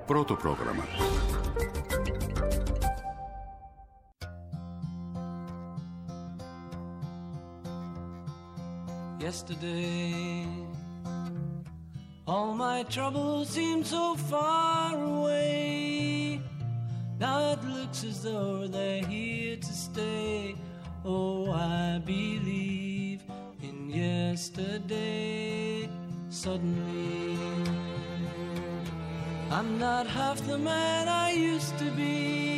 πρώτο πρόγραμμα. Yesterday, all my troubles seem so far away. Now it looks as though they're here to stay. Oh, I believe in yesterday. Suddenly, I'm not half the man I used to be.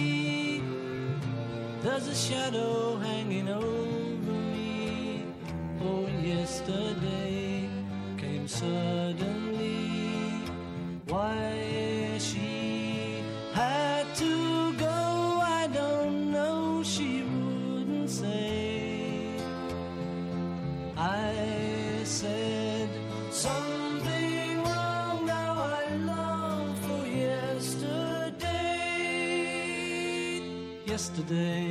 There's a shadow hanging over me. Oh, yesterday came suddenly. Why she had to go, I don't know, she wouldn't say. I said something wrong, now I long for yesterday. Yesterday,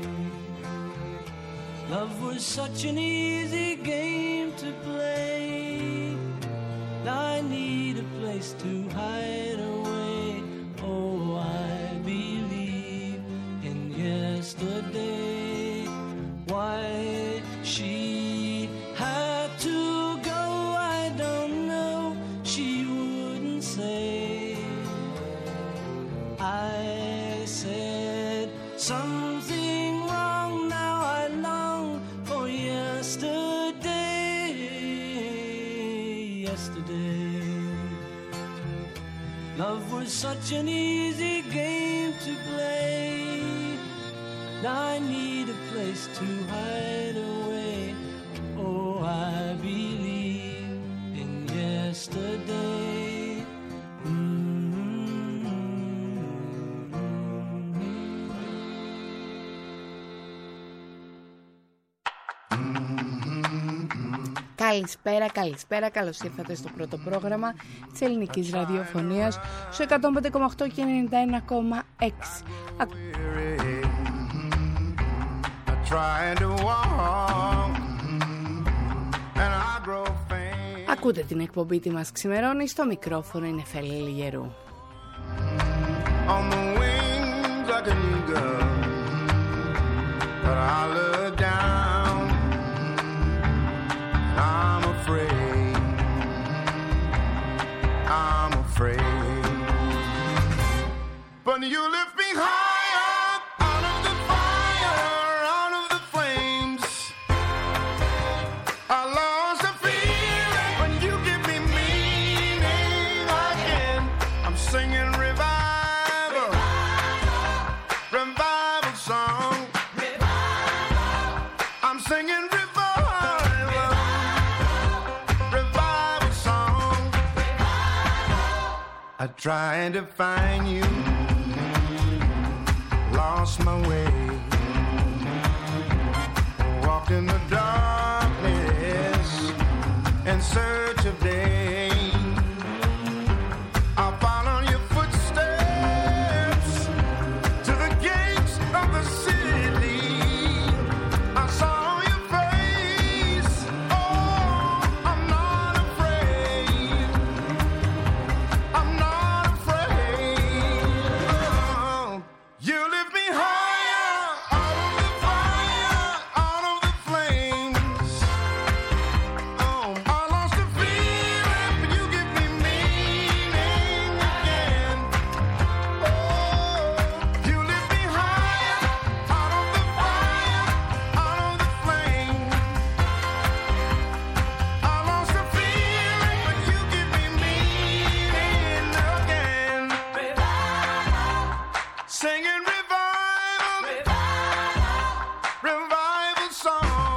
love was such an easy game to play. Now I need a place to hide away. Oh, I believe in yesterday. Why she had to go, I don't know, she wouldn't say. I said something wrong, now I long for yesterday. Yesterday, love was such an easy game to play. Now I need a place to hide away. Oh, I believe in yesterday. Καλησπέρα, καλώς ήρθατε στο πρώτο πρόγραμμα της ελληνικής ραδιοφωνίας στο 105,8 και 91,6. Ακούτε την εκπομπή «Τι μας ξημερώνει», στο μικρόφωνο είναι Φέλη Λιγερού. But you lift me higher, out of the fire, out of the flames. I lost the feeling when you give me meaning again. I'm singing revival, revival song. I'm singing revival, revival song. I tried to find you, lost my way, walked in the darkness in search of day. I followed your footsteps to the gates of the city. I saw your face, oh, I'm not afraid, I'm not afraid. Oh, you lift me higher, out of the fire, out of the flames. Oh, I lost the feeling, but you give me meaning again. Oh, you lift me higher, out of the fire, out of the flames. I lost the feeling, but you give me meaning again. Singing revival, revival song.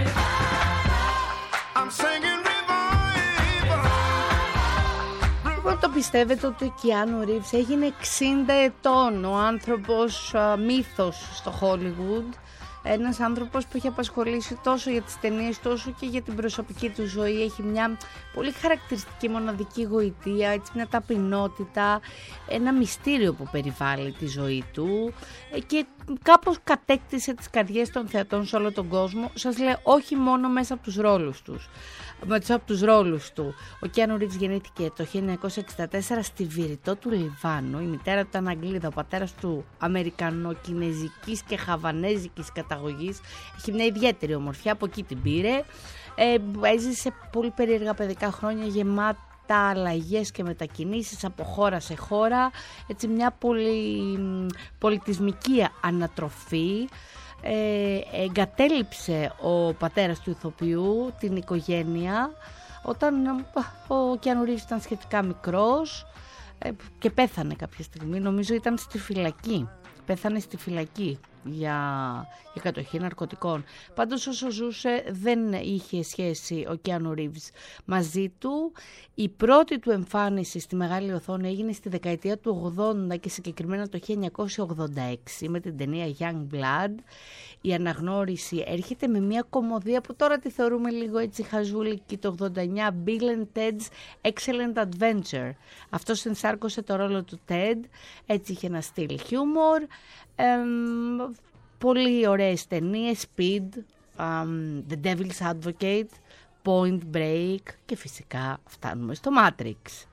I'm singing revival. Λοιπόν, το πιστεύετε ότι ο Κιάνου Ρίβς έγινε 60 ετών, ο άνθρωπος μύθος στο Hollywood, Ένας άνθρωπος που έχει απασχολήσει τόσο για τις ταινίες, τόσο και για την προσωπική του ζωή. Έχει μια πολύ χαρακτηριστική μοναδική γοητεία, έτσι, μια ταπεινότητα, ένα μυστήριο που περιβάλλει τη ζωή του και κάπως κατέκτησε τις καρδιές των θεατών σε όλο τον κόσμο. Σας λέω, όχι μόνο μέσα από τους ρόλους τους. Μέσα από τους ρόλους του. Ο Κιάνου Ρίβς γεννήθηκε το 1964 στη Βηρητό του Λιβάνου. Η μητέρα του ήταν Αγγλίδα, ο πατέρας του Αμερικανοκινεζικής και Χαβανέζικης καταγωγής. Έχει μια ιδιαίτερη ομορφιά, από εκεί την πήρε. Έζησε πολύ περίεργα παιδικά χρόνια, γεμάτα αλλαγές και μετακινήσεις από χώρα σε χώρα. Έτσι, μια πολιτισμική ανατροφή. Εγκατέλειψε ο πατέρας του ηθοποιού την οικογένεια όταν ο Κιάνου Ρίβς ήταν σχετικά μικρός και πέθανε κάποια στιγμή, νομίζω ήταν στη φυλακή, πέθανε στη φυλακή για κατοχή ναρκωτικών. Πάντως όσο ζούσε δεν είχε σχέση ο Κιάνου Ρίβς μαζί του. Η πρώτη του εμφάνιση στη μεγάλη οθόνη έγινε στη δεκαετία του 80 και συγκεκριμένα το 1986 με την ταινία Young Blood. Η αναγνώριση έρχεται με μια κομμωδία που τώρα τη θεωρούμε λίγο έτσι χαζούλικη, το 89, Bill and Ted's Excellent Adventure. Αυτός ενσάρκωσε το ρόλο του Ted, έτσι είχε ένα στυλ χιούμορ. Πολύ ωραίες ταινίες, Speed, The Devil's Advocate, Point Break και φυσικά φτάνουμε στο Matrix.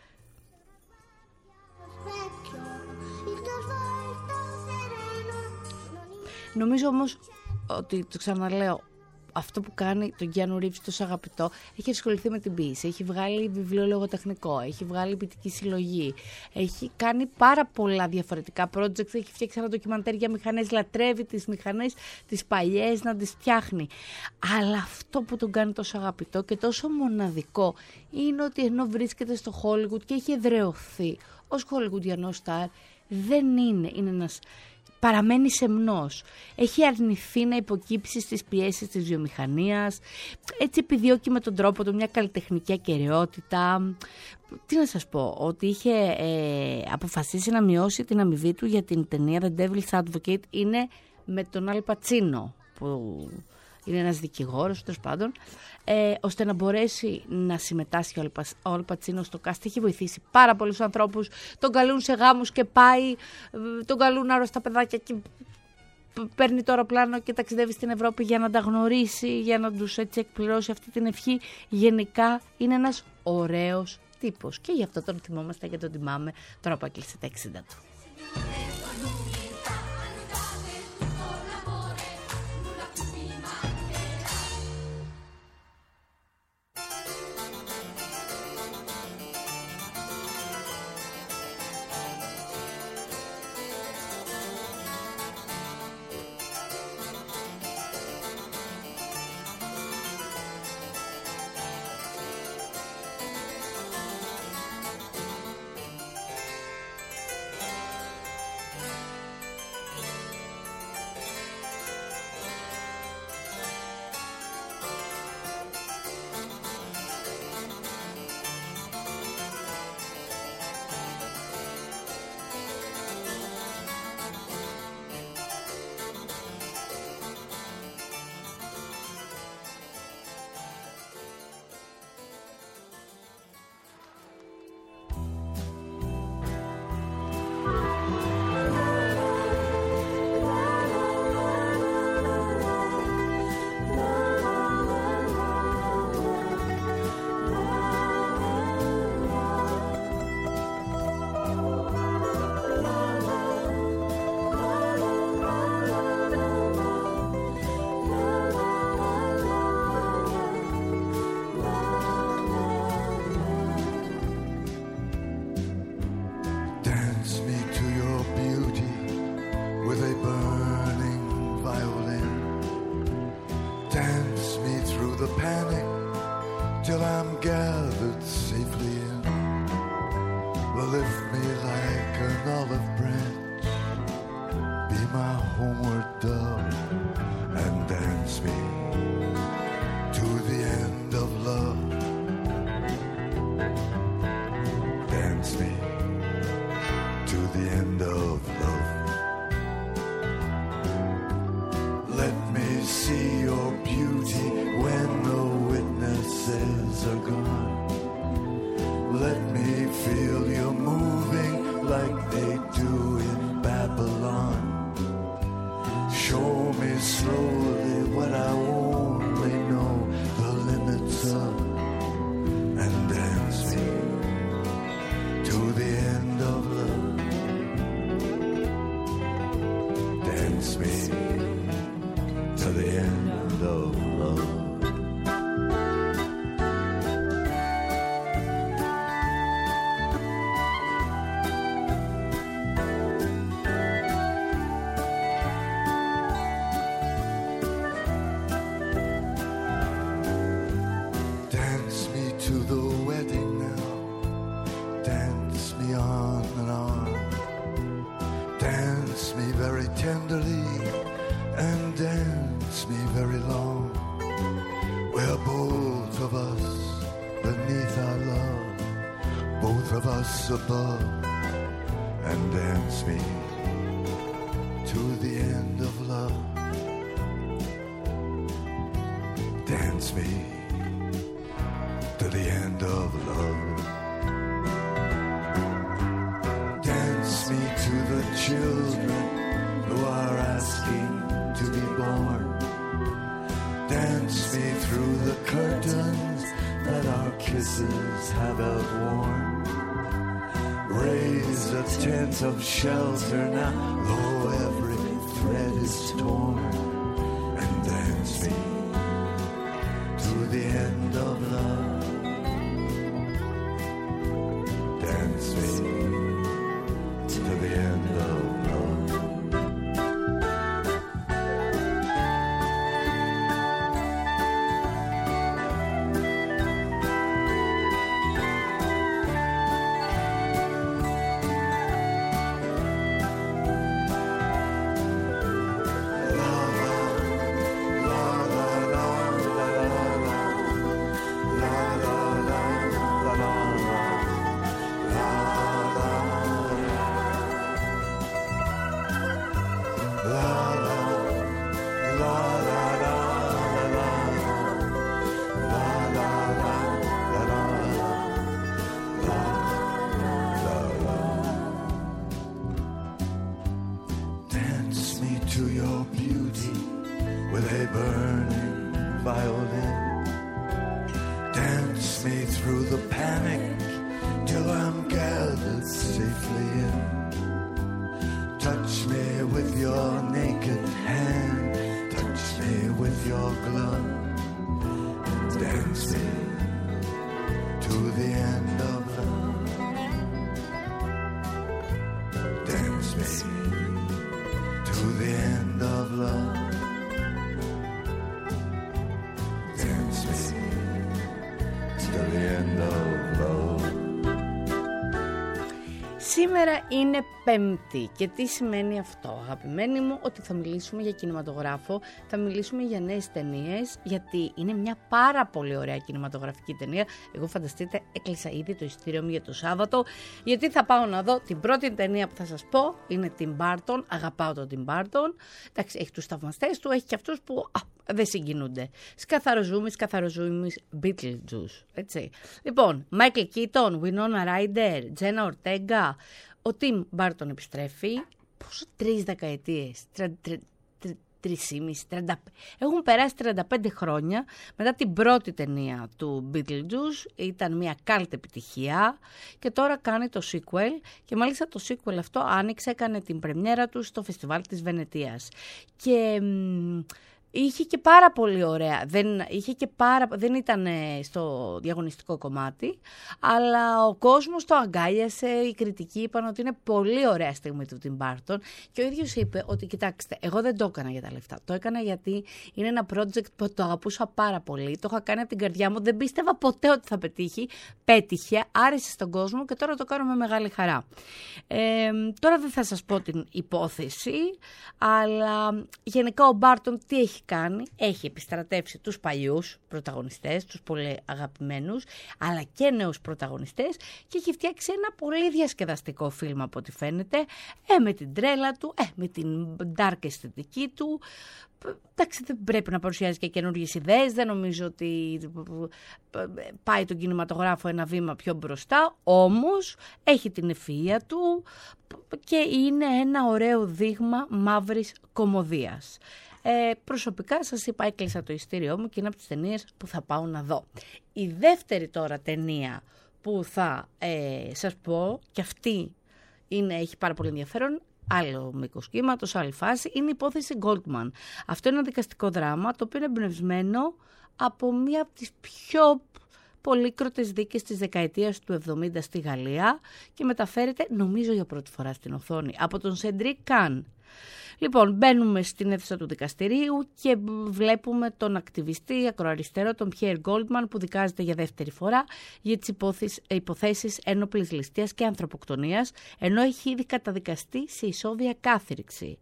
Νομίζω όμως ότι, το ξαναλέω, αυτό που κάνει τον Κιάνου Ρίβς τόσο αγαπητό, έχει ασχοληθεί με την ποίηση, έχει βγάλει βιβλίο λογοτεχνικό, έχει βγάλει ποιητική συλλογή, έχει κάνει πάρα πολλά διαφορετικά projects, έχει φτιάξει ένα ντοκιμαντέρ για μηχανές, λατρεύει τις μηχανές, τις παλιές, να τις φτιάχνει. Αλλά αυτό που τον κάνει τόσο αγαπητό και τόσο μοναδικό είναι ότι ενώ βρίσκεται στο Hollywood και έχει εδραιωθεί ως Hollywoodianός star, δεν είναι ένας... Παραμένει σεμνός. Έχει αρνηθεί να υποκύψει στις πιέσεις της βιομηχανίας. Έτσι επιδιώκει με τον τρόπο του μια καλλιτεχνική ακεραιότητα. Τι να σας πω, ότι είχε αποφασίσει να μειώσει την αμοιβή του για την ταινία The Devil's Advocate είναι με τον Αλ Πατσίνο, που είναι ένας δικηγόρος, τέλος πάντων, ώστε να μπορέσει να συμμετάσχει ο Αλ Πατσίνο στο cast. Έχει βοηθήσει πάρα πολλούς ανθρώπους, τον καλούν σε γάμους και πάει, τον καλούν άρρωστα παιδάκια και παίρνει το αεροπλάνο και ταξιδεύει στην Ευρώπη για να τα γνωρίσει, για να τους έτσι εκπληρώσει αυτή την ευχή. Γενικά είναι ένας ωραίος τύπος και γι' αυτό τον θυμόμαστε και τον τιμάμε τώρα που έκλεισε τα 60 του. Let are gone. Let me feel you moving like they do in Babylon. Show me slowly what I only know the limits of, and dance me to the end of love. Dance me to the end of love. Tenderly and dance me very long. We're both of us beneath our love, both of us above, and dance me to the end of love. Dance me to the end of love. Dance me to the children who are asking to be born. Dance me through the curtains that our kisses have outworn. Raise a tent of shelter now, though every thread is torn, and dance me to the end of love. Dance me to the end of love. Σήμερα είναι Πέμπτη και τι σημαίνει αυτό, αγαπημένοι μου? Ότι θα μιλήσουμε για κινηματογράφο, θα μιλήσουμε για νέες ταινίες, γιατί είναι μια πάρα πολύ ωραία κινηματογραφική ταινία. Εγώ, φανταστείτε, έκλεισα ήδη το εισιτήριο μου για το Σάββατο, γιατί θα πάω να δω την πρώτη ταινία που θα σας πω. Είναι Tim Burton, αγαπάω τον Tim Burton. Εντάξει, έχει τους θαυμαστές του, έχει και αυτούς που δεν συγκινούνται. Σκαθαροζούμις Beetlejuice, έτσι. Λοιπόν, Michael Keaton, Winona Ryder, Jenna Ortega. Ο Tim Burton επιστρέφει. Πόσο 3 δεκαετίες, 3,5, έχουν περάσει 35 χρόνια μετά την πρώτη ταινία του Beetlejuice. Ήταν μια cult επιτυχία και τώρα κάνει το sequel, και μάλιστα το sequel αυτό έκανε την πρεμιέρα του στο φεστιβάλ της Βενετίας. Και είχε και πάρα πολύ ωραία, δεν ήταν στο διαγωνιστικό κομμάτι, αλλά ο κόσμος το αγκάλιασε, οι κριτικοί είπαν ότι είναι πολύ ωραία στιγμή του Tim Burton, και ο ίδιος είπε ότι κοιτάξτε, εγώ δεν το έκανα για τα λεφτά, το έκανα γιατί είναι ένα project που το αγαπούσα πάρα πολύ, το είχα κάνει από την καρδιά μου, δεν πίστευα ποτέ ότι θα πετύχει, πέτυχε, άρεσε στον κόσμο και τώρα το κάνω με μεγάλη χαρά. Τώρα δεν θα σας πω την υπόθεση, αλλά γενικά ο Burton τι έχει κάνει, έχει επιστρατεύσει τους παλιούς πρωταγωνιστές, τους πολύ αγαπημένους, αλλά και νέους πρωταγωνιστές και έχει φτιάξει ένα πολύ διασκεδαστικό φιλμ από ό,τι φαίνεται, με την τρέλα του, με την dark αισθητική του. Εντάξει, δεν πρέπει να παρουσιάζει και καινούργιες ιδέες, δεν νομίζω ότι πάει τον κινηματογράφο ένα βήμα πιο μπροστά, όμως έχει την ευφυΐα του και είναι ένα ωραίο δείγμα μαύρης κωμωδίας. Προσωπικά σας είπα, έκλεισα το ειστήριό μου και είναι από τις ταινίες που θα πάω να δω. Η δεύτερη τώρα ταινία που θα σας πω, και αυτή έχει πάρα πολύ ενδιαφέρον, άλλο μήκος κύματος, άλλη φάση, είναι η υπόθεση Goldman. Αυτό είναι ένα δικαστικό δράμα, το οποίο είναι εμπνευσμένο από μία από τις πιο πολύκροτες δίκες της δεκαετίας του 70 στη Γαλλία και μεταφέρεται, νομίζω για πρώτη φορά στην οθόνη, από τον Σεντρίκ Καν. Λοιπόν, μπαίνουμε στην αίθουσα του δικαστηρίου και βλέπουμε τον ακτιβιστή ακροαριστερό, τον Πιέρ Γκόλτμαν, που δικάζεται για δεύτερη φορά για τις υποθέσεις ένοπλης ληστείας και ανθρωποκτονίας, ενώ έχει ήδη καταδικαστεί σε ισόβια κάθριξη.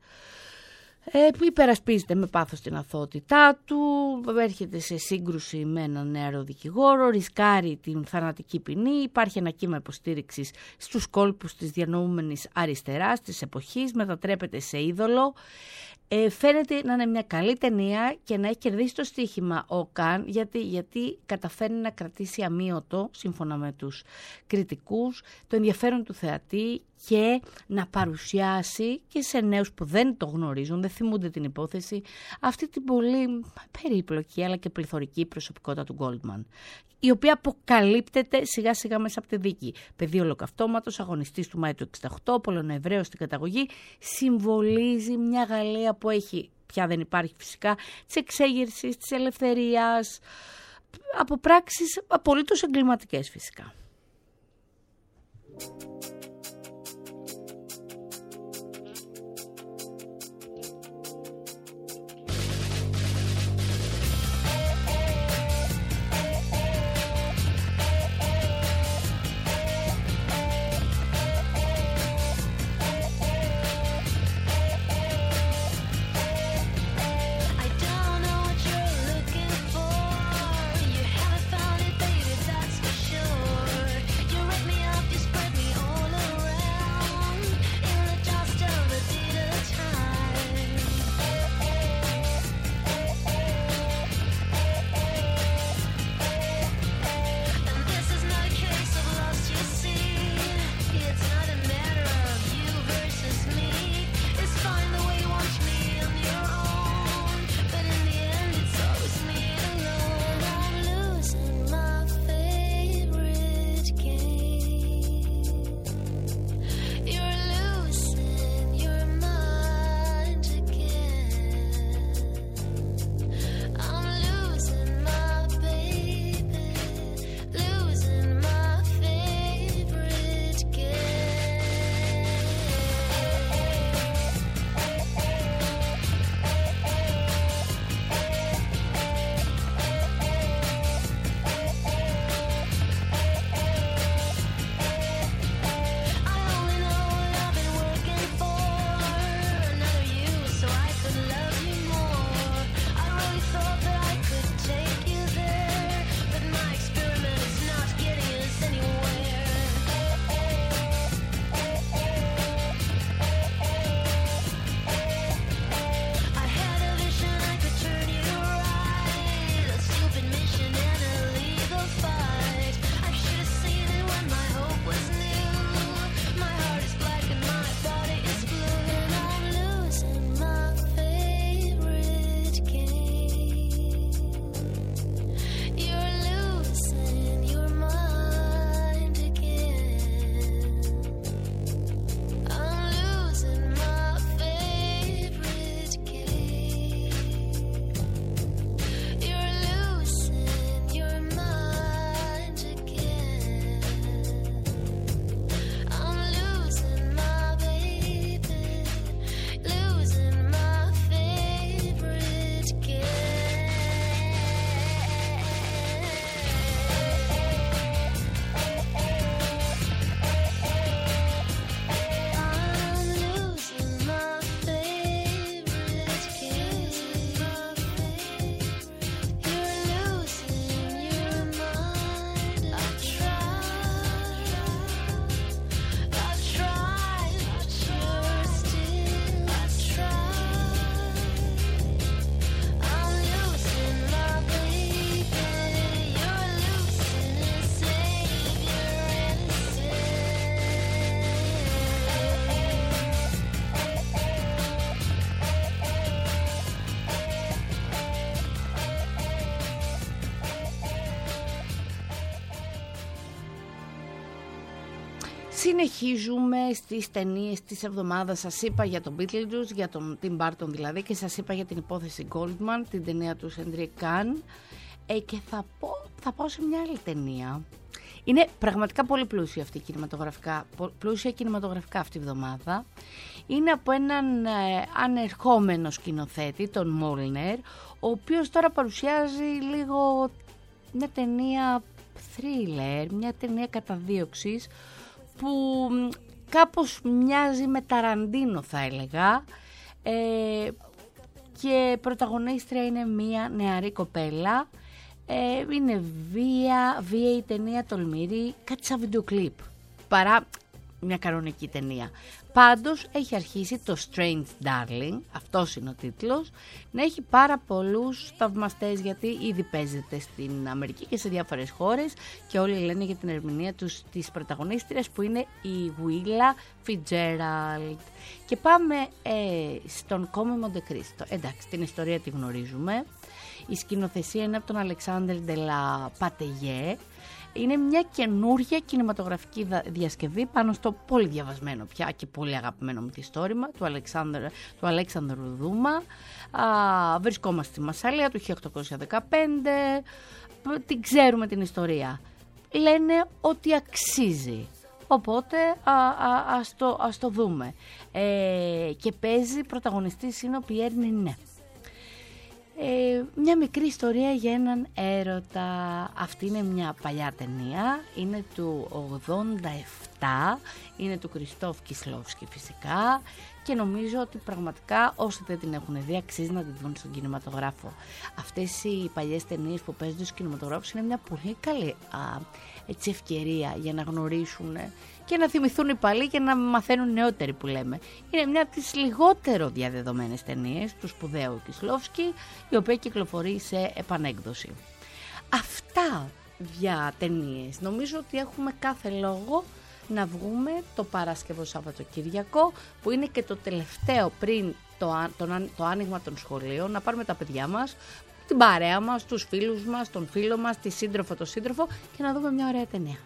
Που υπερασπίζεται με πάθος την αθωότητά του, έρχεται σε σύγκρουση με έναν νεαρό δικηγόρο, ρισκάρει την θανατική ποινή, υπάρχει ένα κύμα υποστήριξης στους κόλπους της διανοούμενης αριστεράς της εποχής, μετατρέπεται σε είδωλο. Φαίνεται να είναι μια καλή ταινία και να έχει κερδίσει το στοίχημα ο Καν, γιατί καταφέρνει να κρατήσει αμείωτο, σύμφωνα με τους κριτικούς, το ενδιαφέρον του θεατή και να παρουσιάσει και σε νέους που δεν το γνωρίζουν, δεν θυμούνται την υπόθεση, αυτή την πολύ περίπλοκη αλλά και πληθωρική προσωπικότητα του Goldman, η οποία αποκαλύπτεται σιγά σιγά μέσα από τη δίκη. Παιδί ολοκαυτώματος, αγωνιστής του Μάη του 1968, Πολωνοεβραίος στην καταγωγή, συμβολίζει μια Γαλλία που έχει, πια δεν υπάρχει φυσικά, της εξέγερσης, της ελευθερίας, από πράξεις απολύτως εγκληματικές φυσικά. You rip me up, you spread me all Συνεχίζουμε στις ταινίες της εβδομάδας. Σας είπα για τον Beetlejuice, για τον Tim Burton δηλαδή, και σας είπα για την υπόθεση Goldman, την ταινία του Cedric Kahn, και θα πάω σε μια άλλη ταινία. Είναι πραγματικά πολύ πλούσια αυτή κινηματογραφικά αυτή η εβδομάδα. Είναι από έναν ανερχόμενο σκηνοθέτη, τον Μόλνερ, ο οποίος τώρα παρουσιάζει λίγο μια ταινία thriller, μια ταινία καταδίωξης που κάπως μοιάζει με Ταραντίνο, θα έλεγα, και πρωταγωνίστρια είναι μια νεαρή κοπέλα. Είναι βία η ταινία, τολμηρή, κάτι σαν βιντεοκλίπ παρά μια κανονική ταινία. Πάντως έχει αρχίσει το Strange Darling, αυτός είναι ο τίτλος, να έχει πάρα πολλούς θαυμαστές, γιατί ήδη παίζεται στην Αμερική και σε διάφορες χώρες και όλοι λένε για την ερμηνεία της πρωταγωνίστριας που είναι η Willa Fitzgerald. Και πάμε στον Κόμι Μοντεκρίστο. Εντάξει, την ιστορία τη γνωρίζουμε. Η σκηνοθεσία είναι από τον Αλεξάνδρ Ντελα Πατεγέ. Είναι μια καινούργια κινηματογραφική διασκευή πάνω στο πολύ διαβασμένο πια και πολύ αγαπημένο μυθιστόρημα του Αλέξανδρου Δούμα. Βρισκόμαστε στη Μασσαλία του 1815. Την ξέρουμε την ιστορία. Λένε ότι αξίζει. Οπότε ας το δούμε. Και παίζει, πρωταγωνιστής είναι ο Πιέρ Νινέ. Μια μικρή ιστορία για έναν έρωτα. Αυτή είναι μια παλιά ταινία, είναι του 87, είναι του Κριστόφ Κισλόφσκι φυσικά, και νομίζω ότι πραγματικά όσοι δεν την έχουν δει αξίζει να την δουν στον κινηματογράφο. Αυτές οι παλιές ταινίες που παίζονται στους κινηματογράφους είναι μια πολύ καλή ευκαιρία για να γνωρίσουν και να θυμηθούν οι παλιοί και να μαθαίνουν νεότεροι, που λέμε. Είναι μια από τις λιγότερο διαδεδομένες ταινίες του σπουδαίου Κισλόφσκι, η οποία κυκλοφορεί σε επανέκδοση. Αυτά για ταινίες. Νομίζω ότι έχουμε κάθε λόγο να βγούμε το Παρασκευό Σαββατοκύριακο, που είναι και το τελευταίο πριν το άνοιγμα των σχολείων, να πάρουμε τα παιδιά μας, την παρέα μας, τους φίλους μας, τον φίλο μας, τη σύντροφο, το σύντροφο, και να δούμε μια ωραία ταινία.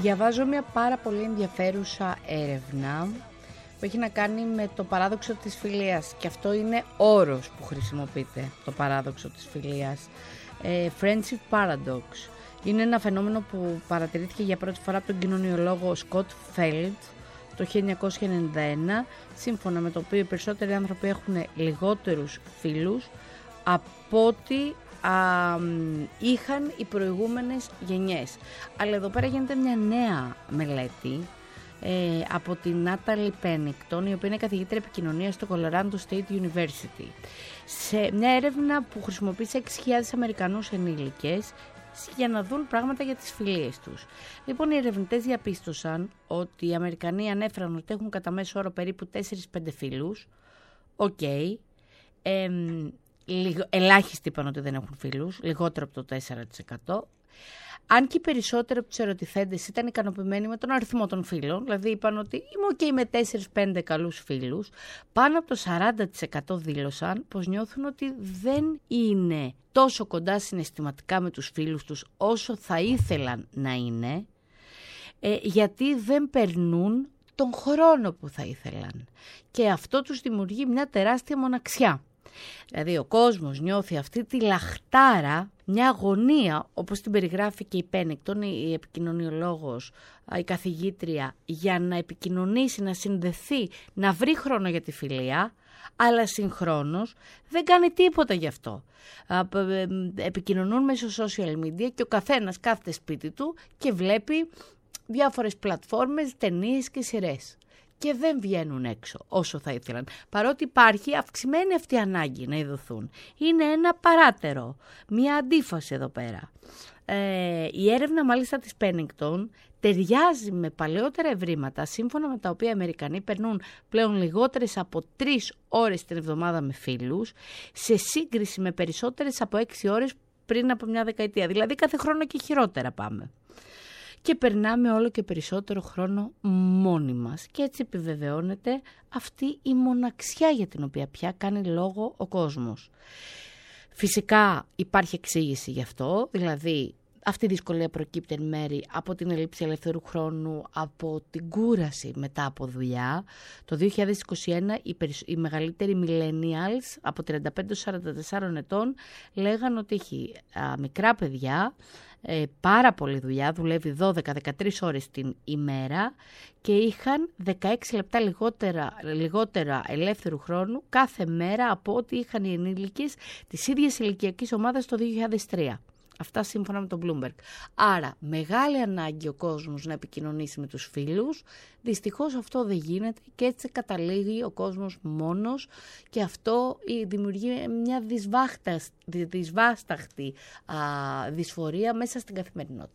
διαβάζω μια πάρα πολύ ενδιαφέρουσα έρευνα που έχει να κάνει με το παράδοξο της φιλίας, και αυτό είναι όρος που χρησιμοποιείται, το παράδοξο της φιλίας. Friendship Paradox. Είναι ένα φαινόμενο που παρατηρήθηκε για πρώτη φορά από τον κοινωνιολόγο Σκοτ Φέλντ το 1991, σύμφωνα με το οποίο οι περισσότεροι άνθρωποι έχουν λιγότερους φίλους από ό,τι είχαν οι προηγούμενες γενιές. Αλλά εδώ πέρα γίνεται μια νέα μελέτη από την Natalie Pennington, η οποία είναι καθηγήτρια επικοινωνίας στο Colorado State University, σε μια έρευνα που χρησιμοποίησε 6.000 Αμερικανούς ενήλικες για να δουν πράγματα για τις φιλίες τους. Λοιπόν, οι ερευνητές διαπίστωσαν ότι οι Αμερικανοί ανέφεραν ότι έχουν κατά μέσο όρο περίπου 4-5 φίλους. Οκ. Ελάχιστοι είπαν ότι δεν έχουν φίλους, λιγότερο από το 4%. Αν και οι περισσότεροι από τους ερωτηθέντες ήταν ικανοποιημένοι με τον αριθμό των φίλων, δηλαδή είπαν ότι είμαι με 4-5 καλούς φίλους, πάνω από το 40% δήλωσαν πως νιώθουν ότι δεν είναι τόσο κοντά συναισθηματικά με τους φίλους τους όσο θα ήθελαν να είναι, γιατί δεν περνούν τον χρόνο που θα ήθελαν. Και αυτό τους δημιουργεί μια τεράστια μοναξιά. Δηλαδή ο κόσμος νιώθει αυτή τη λαχτάρα, μια αγωνία, όπως την περιγράφει και η Pennington, η επικοινωνιολόγος, η καθηγήτρια, για να επικοινωνήσει, να συνδεθεί, να βρει χρόνο για τη φιλία, αλλά συγχρόνως δεν κάνει τίποτα γι' αυτό. Επικοινωνούν μέσω social media και ο καθένας κάθεται σπίτι του και βλέπει διάφορες πλατφόρμες, ταινίες και σειρές. Και δεν βγαίνουν έξω όσο θα ήθελαν. Παρότι υπάρχει αυξημένη αυτή η ανάγκη να ειδωθούν. Είναι ένα παράτερο, μια αντίφαση εδώ πέρα. Η έρευνα μάλιστα της Pennington ταιριάζει με παλαιότερα ευρήματα, σύμφωνα με τα οποία οι Αμερικανοί περνούν πλέον λιγότερες από 3 ώρες την εβδομάδα με φίλους, σε σύγκριση με περισσότερες από 6 ώρες πριν από μια δεκαετία. Δηλαδή κάθε χρόνο και χειρότερα πάμε. Και περνάμε όλο και περισσότερο χρόνο μόνοι μας. Και έτσι επιβεβαιώνεται αυτή η μοναξιά για την οποία πια κάνει λόγο ο κόσμος. Φυσικά υπάρχει εξήγηση γι' αυτό, δηλαδή αυτή η δυσκολία προκύπτει εν μέρη από την έλλειψη ελεύθερου χρόνου, από την κούραση μετά από δουλειά. Το 2021 οι μεγαλύτεροι millennials από 35-44 ετών λέγαν ότι έχει μικρά παιδιά, πάρα πολλή δουλειά, δουλεύει 12-13 ώρες την ημέρα και είχαν 16 λεπτά λιγότερα ελεύθερου χρόνου κάθε μέρα από ό,τι είχαν οι ενήλικες της ίδιας ηλικιακής ομάδας το 2003. Αυτά σύμφωνα με τον Bloomberg. Άρα μεγάλη ανάγκη ο κόσμος να επικοινωνήσει με τους φίλους. Δυστυχώς αυτό δεν γίνεται και έτσι καταλήγει ο κόσμος μόνος και αυτό δημιουργεί μια δυσβάσταχτη δυσφορία μέσα στην καθημερινότητα.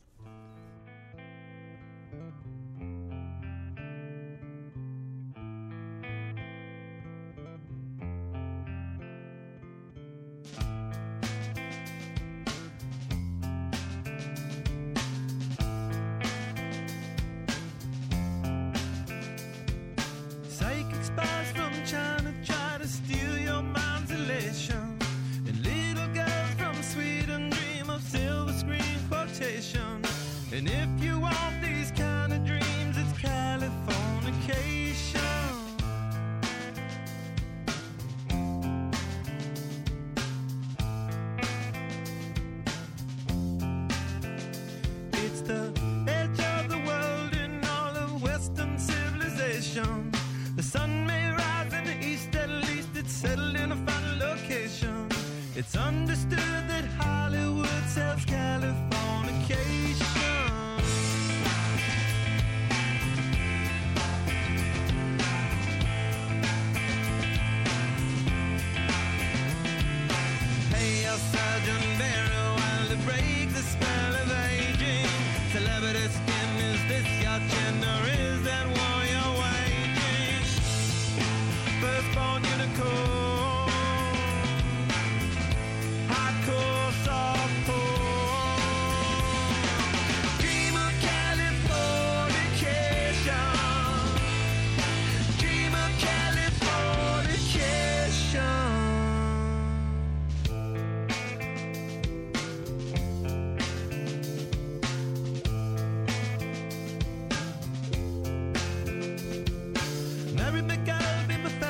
And if you want these kind of dreams, it's Californication. It's the edge of the world in all of Western civilization. The sun may rise in the east, at least it's settled in a final location. It's understood that Hollywood sells Californication. Sergeant Barrow while to break the spell of aging. Celebrity skin, is this your chin or is that war you're waging? Firstborn unicorn, hardcore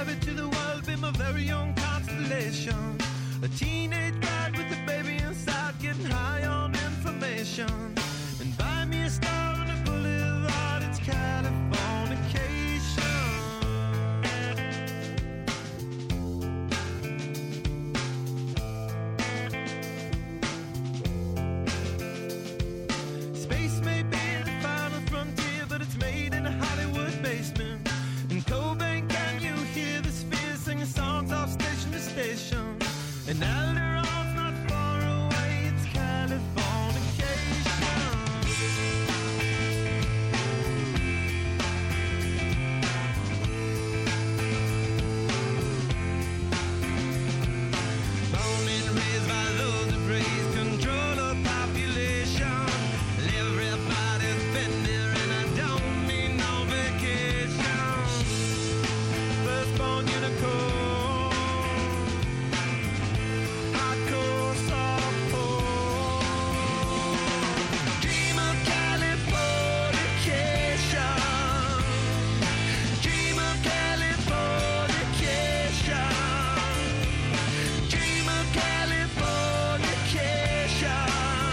married to the world, be my very own constellation. A teenage bride with a baby inside, getting high on information. And buy me a star on a boulevard, it's Californication. Space may be the final frontier, but it's made in a Hollywood basement. In Cobain, can you hear the spheres singing songs off station to station? And Alderon's not far away, it's Californication. Born and raised by those who praise control of population. Everybody's been there and I don't mean no vacation. Firstborn unicorn, hardcore softcore. Dream of Californication. Dream of Californication. Dream of Californication.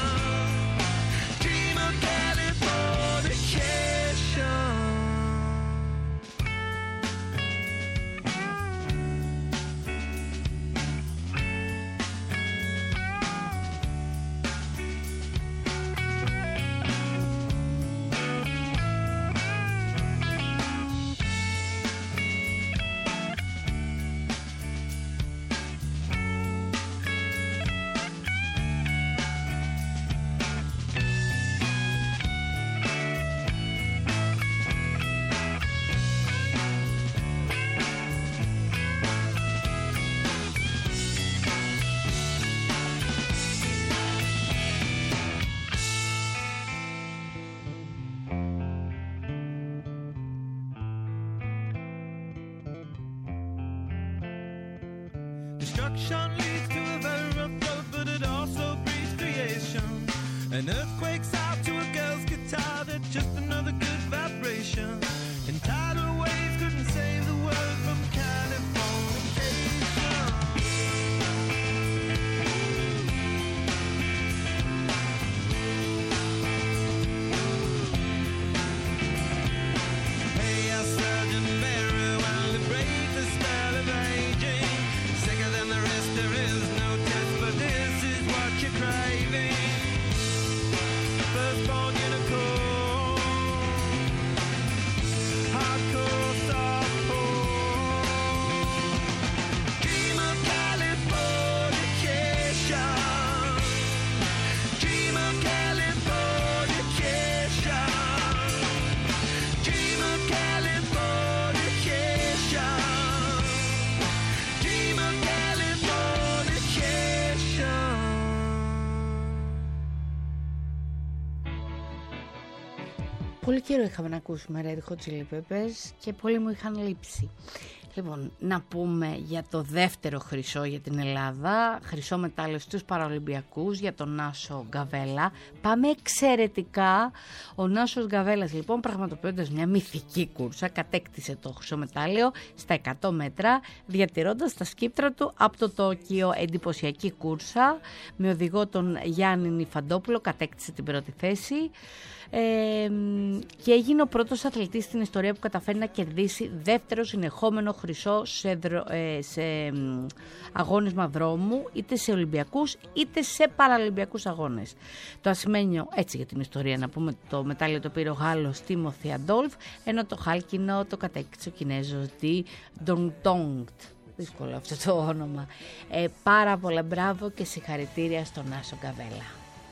Dream of Californication. Destruction leads to a very rough road, but it also breeds creation. An earthquake's out to a girl's guitar, that's just another good vibration. And tidal waves couldn't save the world from Californication. Hey, a Surgeon Mary, while to break the spell of aging. Sicker than the rest, there is no test, but this is what you're craving. Firstborn unicorn, hardcore softcore. Dream of Californication. Dream of Californication. Dream of Californication. Dream of Californication. Πολύ καιρό είχαμε να ακούσουμε Red Hot Chili Peppers και πολλοί μου είχαν λείψει. Λοιπόν, να πούμε για το δεύτερο χρυσό για την Ελλάδα, χρυσό μετάλλιο στους Παραολυμπιακούς για τον Νάσο Γκαβέλα. Πάμε εξαιρετικά. Ο Νάσος Γκαβέλας λοιπόν, πραγματοποιώντας μια μυθική κούρσα, κατέκτησε το χρυσό μετάλλιο στα 100 μέτρα, διατηρώντας τα σκύπτρα του από το Τόκιο. Εντυπωσιακή κούρσα, με οδηγό τον Γιάννη Νιφαντόπουλο, κατέκτησε την πρώτη θέση. Και έγινε ο πρώτος αθλητής στην ιστορία που καταφέρει να κερδίσει δεύτερο συνεχόμενο χρυσό σε αγώνισμα δρόμου, είτε σε Ολυμπιακούς είτε σε Παραολυμπιακούς αγώνες. Το ασημένιο, έτσι για την ιστορία να πούμε, το μετάλλιο το πήρε ο Γάλλος Τίμωθι Αντόλφ, ενώ το χάλκινο το κατέκτησε ο Κινέζος Ντι Ντονγκτόγκτ. Δύσκολο αυτό το όνομα. Πάρα πολλά μπράβο και συγχαρητήρια στον Νάσο Γκαβέλα.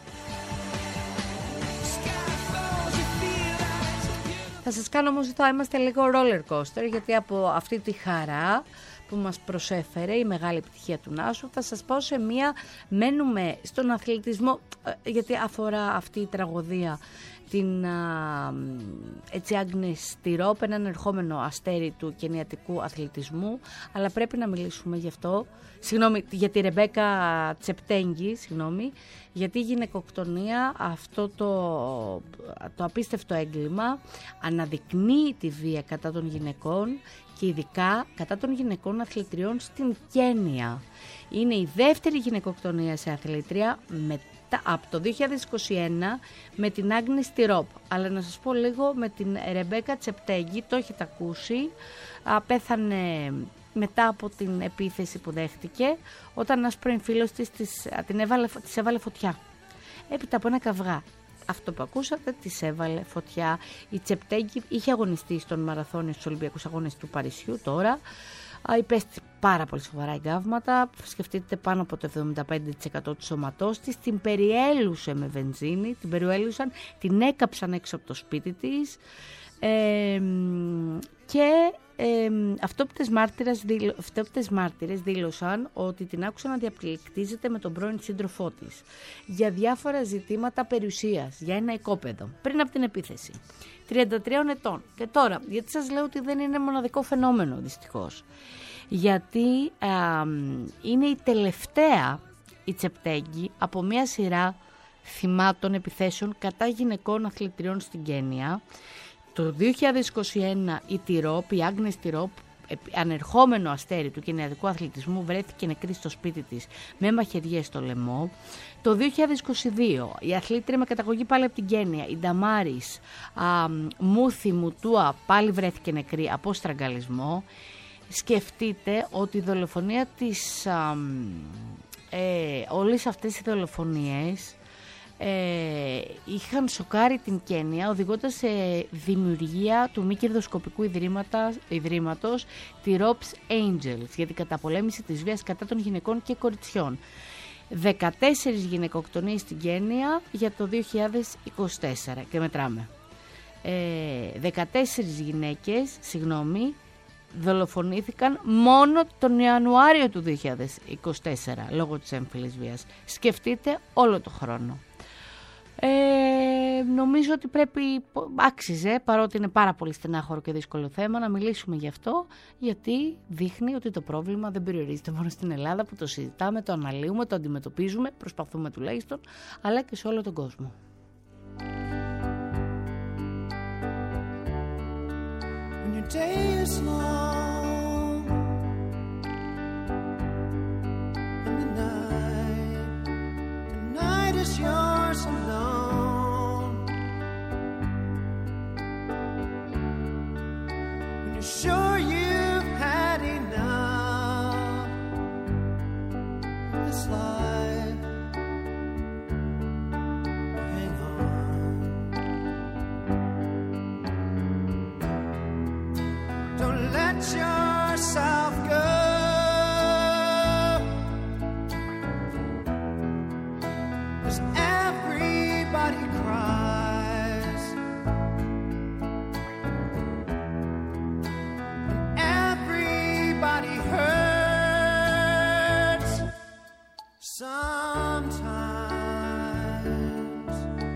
Θα σας κάνω όμως θα είμαστε λίγο roller coaster, γιατί από αυτή τη χαρά που μας προσέφερε η μεγάλη επιτυχία του Νάσου θα σας πάω σε μία, μένουμε στον αθλητισμό, γιατί αφορά αυτή η τραγωδία την έτσι Άγνες Τιρόπ, έναν ερχόμενο αστέρι του κενιατικού αθλητισμού, αλλά πρέπει να μιλήσουμε γι' αυτό, για τη Ρεμπέκα Τσεπτέγγι, γιατί η γυναικοκτονία, αυτό το απίστευτο έγκλημα, αναδεικνύει τη βία κατά των γυναικών και ειδικά κατά των γυναικών αθλητριών στην Κένια. Είναι η δεύτερη γυναικοκτονία σε αθλήτρια από το 2021 με την Άγνες Τιρόπ. Αλλά να σας πω λίγο με την Ρεμπέκα Τσεπτέγγι, το έχετε ακούσει, πέθανε μετά από την επίθεση που δέχτηκε, όταν ένας πρώην φίλος της της έβαλε φωτιά. Έπειτα από ένα καυγά. Αυτό που ακούσατε, της έβαλε φωτιά. Η Τσεπτέγγι είχε αγωνιστεί στον μαραθώνιο στους Ολυμπιακούς Αγώνες του Παρισιού τώρα. Υπέστη πάρα πολύ σοβαρά εγκάβματα. Σκεφτείτε, πάνω από το 75% του σώματός της. Την περιέλουσε με βενζίνη, την έκαψαν έξω από το σπίτι της. Και αυτόπτες μάρτυρες δήλωσαν ότι την άκουσαν να διαπληκτίζεται με τον πρώην σύντροφό της για διάφορα ζητήματα περιουσίας, για ένα οικόπεδο, πριν από την επίθεση. 33 ετών. Και τώρα, γιατί σας λέω ότι δεν είναι μοναδικό φαινόμενο, δυστυχώς. Γιατί είναι η τελευταία η Τσεπτέγγι από μια σειρά θυμάτων επιθέσεων κατά γυναικών αθλητριών στην Κένια. Το 2021 η Άγνες Τιρόπ, ανερχόμενο αστέρι του κενιατικού αθλητισμού, βρέθηκε νεκρή στο σπίτι της με μαχαιριές στο λαιμό. Το 2022 η αθλήτρια με καταγωγή πάλι από την Κένια, η Νταμάρις Μούθι Μουτούα, πάλι βρέθηκε νεκρή από στραγγαλισμό. Σκεφτείτε ότι η δολοφονία της, όλες αυτές οι δολοφονίες είχαν σοκάρει την Κένια, οδηγώντας σε δημιουργία του μη κερδοσκοπικού ιδρύματος Tirop's Angels για την καταπολέμηση της βίας κατά των γυναικών και κοριτσιών. 14 γυναικοκτονίες στην Κένια για το 2024 και μετράμε. 14 γυναίκες, δολοφονήθηκαν μόνο τον Ιανουάριο του 2024 λόγω της έμφυλης βίας. Σκεφτείτε όλο το χρόνο. Νομίζω ότι άξιζε, παρότι είναι πάρα πολύ στενάχωρο και δύσκολο θέμα, να μιλήσουμε γι' αυτό, γιατί δείχνει ότι το πρόβλημα δεν περιορίζεται μόνο στην Ελλάδα, που το συζητάμε, το αναλύουμε, το αντιμετωπίζουμε, προσπαθούμε τουλάχιστον, αλλά και σε όλο τον κόσμο. When your day is long and the night is yours alone, when you're sure you've had enough of this life, hang on. Don't let yourself go. Cause everybody cries, and everybody hurts sometimes.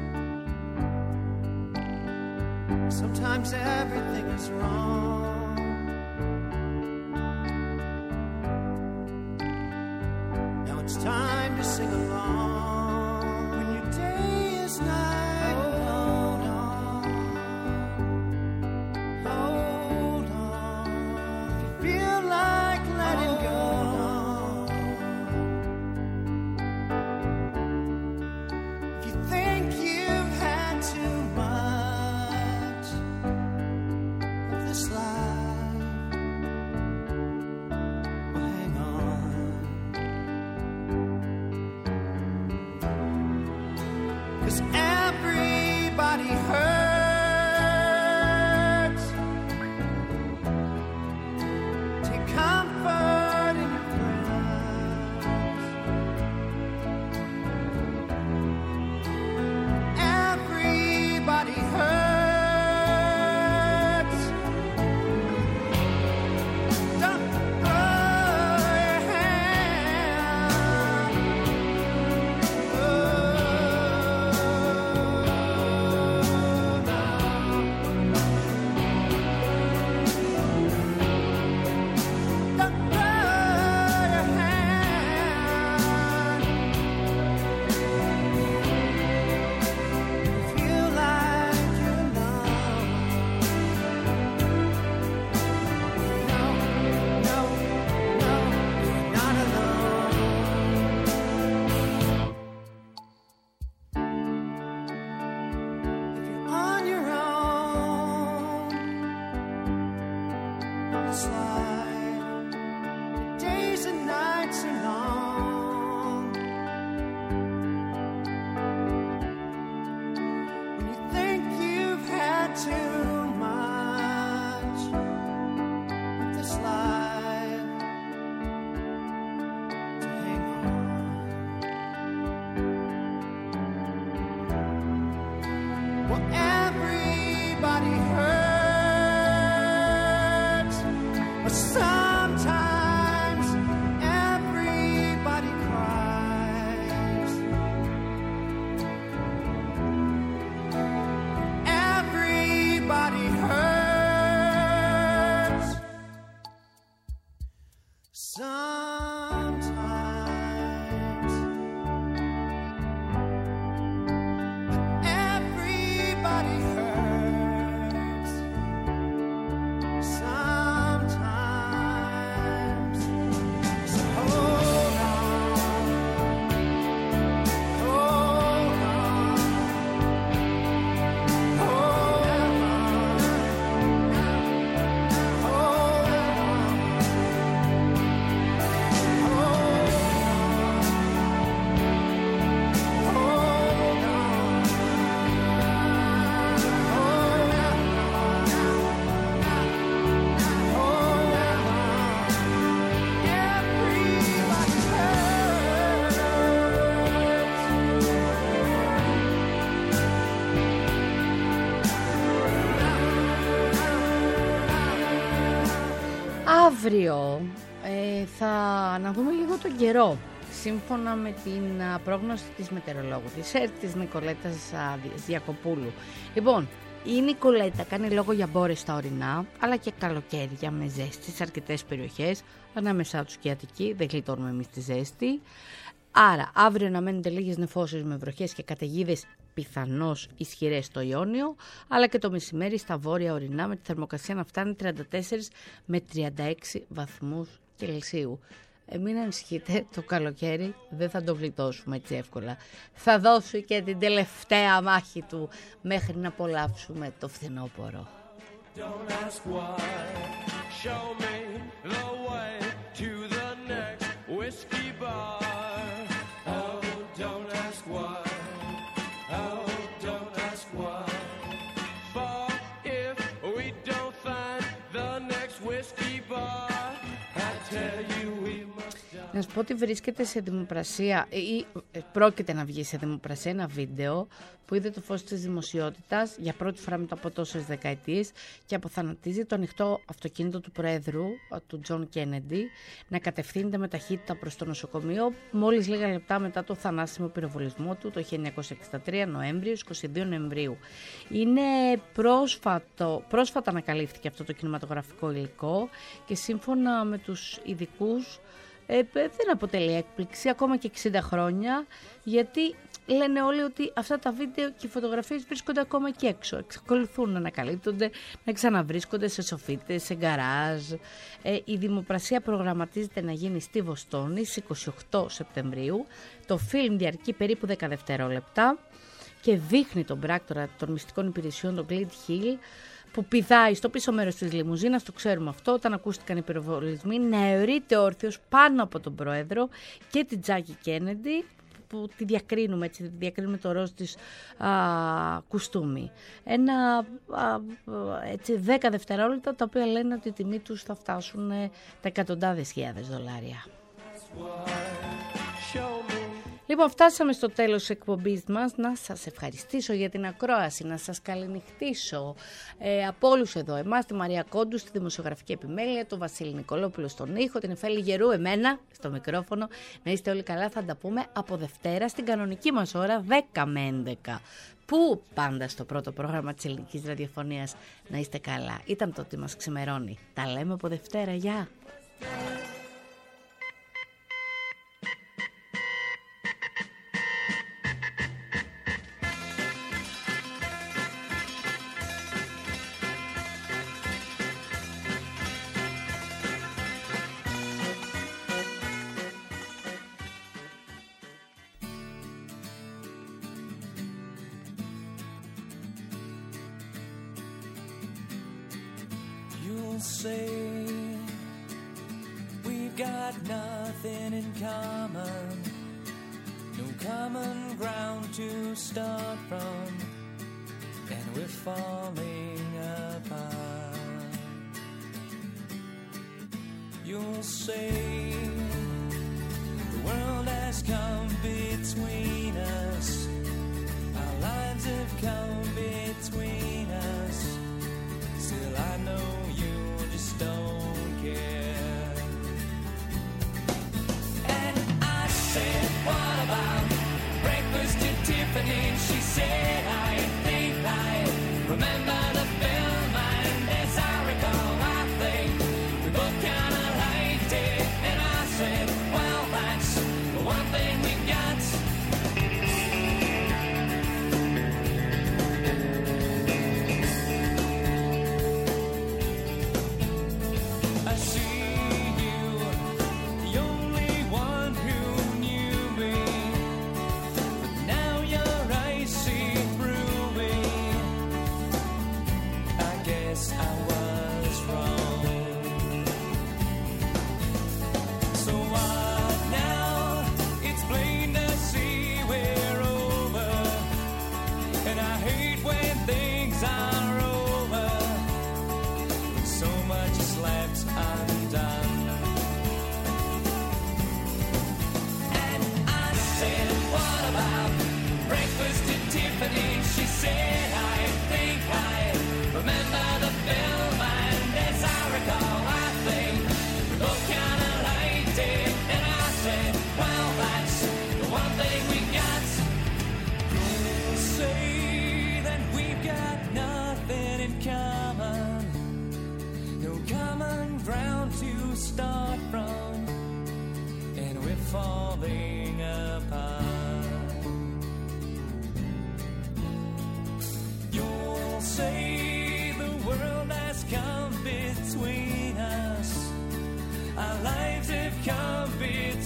Sometimes everything is wrong. Now it's time to sing along. When your day is night, hold on, hold on. If you feel like letting go, if you think you've had too much of this life, well, hang on. Sometimes everybody cries. Everybody hurts. Sometimes everybody hurts. Sometimes. So hold on. Hold on. Hold on. Hold Αύριο θα αναδούμε λίγο τον καιρό. Σύμφωνα με την πρόγνωση της μετεωρολόγου της ΕΡΤ της Νικολέτας Διακοπούλου. Λοιπόν, η Νικολέτα κάνει λόγο για μπόρες στα ορεινά, αλλά και καλοκαίρια με ζέστη σε αρκετές περιοχές, ανάμεσά τους και η Αττική, δεν γλιτώνουμε εμείς τη ζέστη. Άρα, αύριο αναμένονται λίγες νεφώσεις με βροχές και καταιγίδες πιθανώς ισχυρές στο Ιόνιο, αλλά και το μεσημέρι στα βόρεια ορεινά με τη θερμοκρασία να φτάνει 34 με 36 βαθμούς Κελσίου. Μην ανησυχείτε, το καλοκαίρι δεν θα το γλιτώσουμε έτσι εύκολα. Θα δώσει και την τελευταία μάχη του μέχρι να απολαύσουμε το φθινόπωρο. Don't ask why. Show me the way to the next whiskey bar. Oh, don't ask why. Oh, don't ask why. For if we don't find the next whiskey bar, I tell you we must die. Να σου πω ότι βρίσκεται σε δημοπρασία ή πρόκειται να βγει σε δημοπρασία ένα βίντεο που είδε το φως της δημοσιότητας για πρώτη φορά μετά από τόσες δεκαετίες και αποθανατίζει το ανοιχτό αυτοκίνητο του Προέδρου, του Τζον Κέννεντι, να κατευθύνεται με ταχύτητα προς το νοσοκομείο μόλις λίγα λεπτά μετά το θανάσιμο πυροβολισμό του το 1963 Νοέμβριο, 22 Νοεμβρίου. Είναι πρόσφατα ανακαλύφθηκε αυτό το κινηματογραφικό υλικό και σύμφωνα με τους ειδικούς δεν αποτελεί έκπληξη ακόμα και 60 χρόνια, γιατί λένε όλοι ότι αυτά τα βίντεο και οι φωτογραφίες βρίσκονται ακόμα και έξω. Εξακολουθούν να ανακαλύπτονται, να ξαναβρίσκονται σε σοφίτες, σε γκαράζ. Η δημοπρασία προγραμματίζεται να γίνει στη Βοστόνη στις 28 Σεπτεμβρίου. Το φιλμ διαρκεί περίπου 10 δευτερόλεπτα και δείχνει τον πράκτορα των μυστικών υπηρεσιών, τον Glade Hill, που πηδάει στο πίσω μέρος της λιμουζίνας, το ξέρουμε αυτό, όταν ακούστηκαν οι πυροβολισμοί, να αιρείται όρθιος πάνω από τον Πρόεδρο και την Τζάκι Κέννεντι, που τη διακρίνουμε, έτσι, διακρίνουμε το ροζ της κουστούμι. Ένα έτσι, 10 δευτερόλεπτα, τα οποία λένε ότι η τιμή τους θα φτάσουν τα εκατοντάδες χιλιάδες δολάρια. Λοιπόν, φτάσαμε στο τέλος της εκπομπής μας. Να σας ευχαριστήσω για την ακρόαση, να σας καληνυχτήσω από όλους εδώ εμάς, τη Μαρία Κόντου στη δημοσιογραφική επιμέλεια, τον Βασίλη Νικολόπουλο στον ήχο, την Εφέλη Γερού, εμένα στο μικρόφωνο. Να είστε όλοι καλά, θα τα πούμε από Δευτέρα στην κανονική μας ώρα 10 με 11. Που πάντα στο πρώτο πρόγραμμα της ελληνικής ραδιοφωνίας. Να είστε καλά. Ήταν το ότι μας ξημερώνει. Τα λέμε από Δευτέρα. Γεια! Say we've got nothing in common, no common ground to start from, and we're falling apart. You'll say the world has come between us, our lives have come between us, still I know you don't care.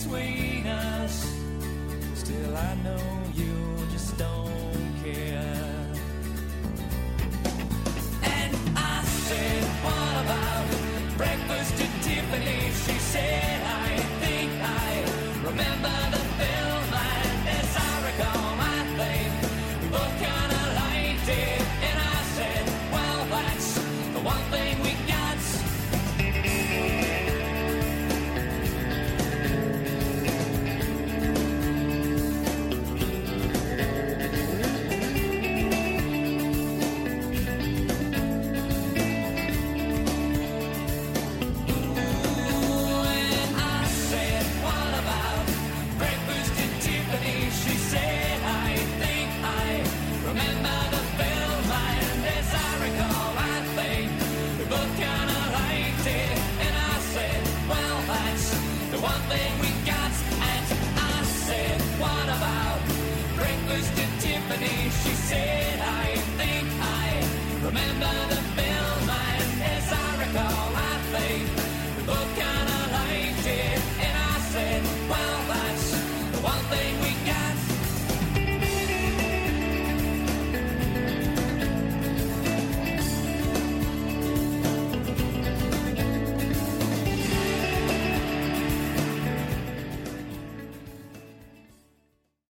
between us. Still I know